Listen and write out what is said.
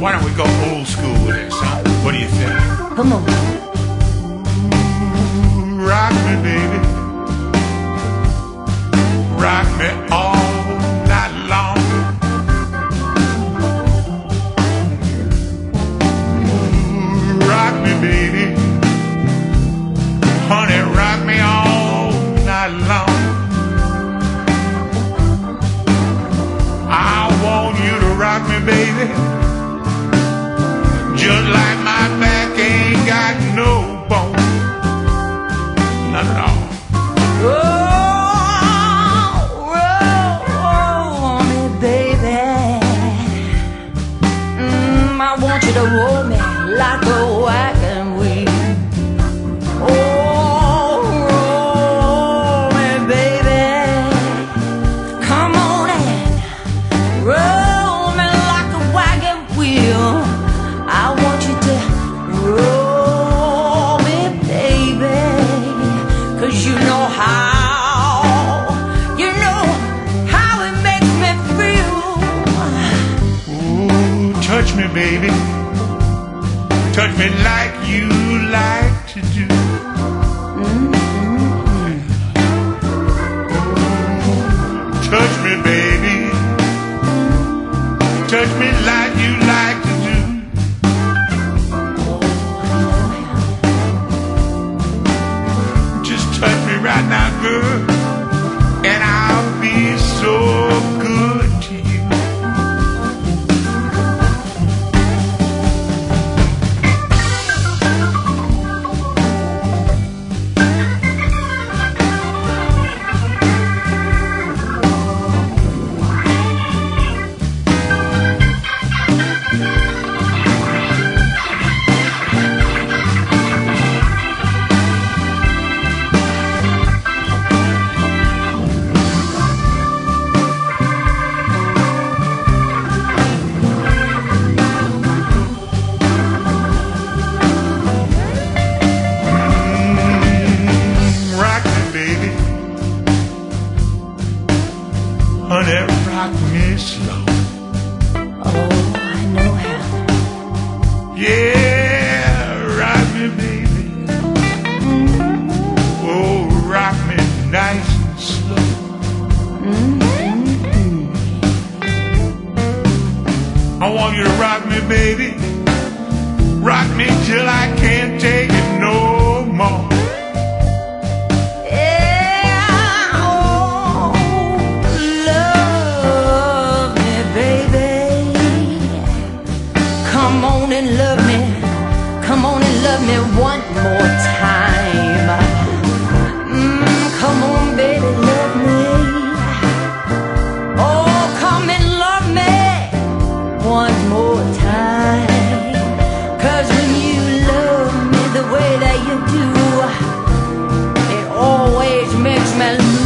Why don't we go old school with this, huh? What do you think? Come on. Rock me, baby. Rock me all night long. Rock me, baby. Honey, rock me all night long. I want you to rock me, baby. Just like my back ain't got no bone. Not at all. Roll me, baby. I want you to roll me like a wagon wheel. Oh, roll me, baby. Come on and roll me like a wagon wheel. I want you to roll me, baby, 'cause you know how it makes me feel. Ooh, touch me, baby. Touch me like you like to do. Touch me, baby. Touch me like you like to do. Just touch me right now, girl, and I'll be so good to you. Honey, rock me slow. Oh, I know how. Yeah, rock me, baby. Oh, rock me nice and slow. I want you to rock me, baby. Rock me till I can't take it no more. Come on and love me. Come on and love me one more time. Come on, baby, love me. Oh, come and love me one more time. 'Cause when you love me the way that you do, it always makes me lose.